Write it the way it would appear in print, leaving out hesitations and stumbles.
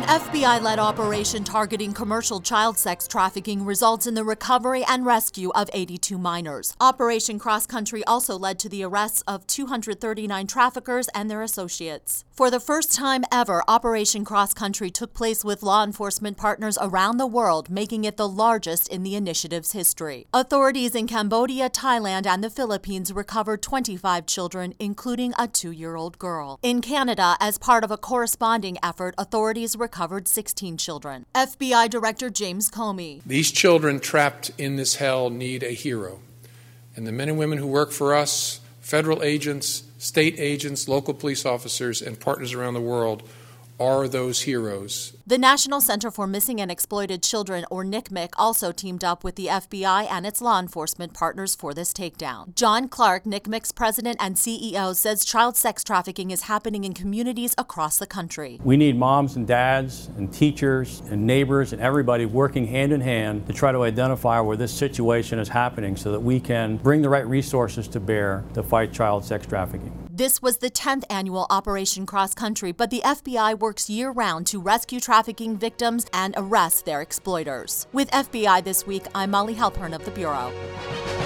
An FBI-led operation targeting commercial child sex trafficking results in the recovery and rescue of 82 minors. Operation Cross Country also led to the arrests of 239 traffickers and their associates. For the first time ever, Operation Cross Country took place with law enforcement partners around the world, making it the largest in the initiative's history. Authorities in Cambodia, Thailand, and the Philippines recovered 25 children, including a 2-year-old girl. In Canada, as part of a corresponding effort, authorities recovered 16 children. FBI Director James Comey. These children trapped in this hell need a hero. And the men and women who work for us, federal agents, state agents, local police officers, and partners around the world are those heroes. The National Center for Missing and Exploited Children, or NCMEC, also teamed up with the FBI and its law enforcement partners for this takedown. John Clark, NCMEC's president and CEO, says child sex trafficking is happening in communities across the country. We need moms and dads and teachers and neighbors and everybody working hand in hand to try to identify where this situation is happening so that we can bring the right resources to bear to fight child sex trafficking. This was the 10th annual Operation Cross Country, but the FBI works year-round to rescue trafficking victims and arrest their exploiters. With FBI This Week, I'm Molly Halpern of The Bureau.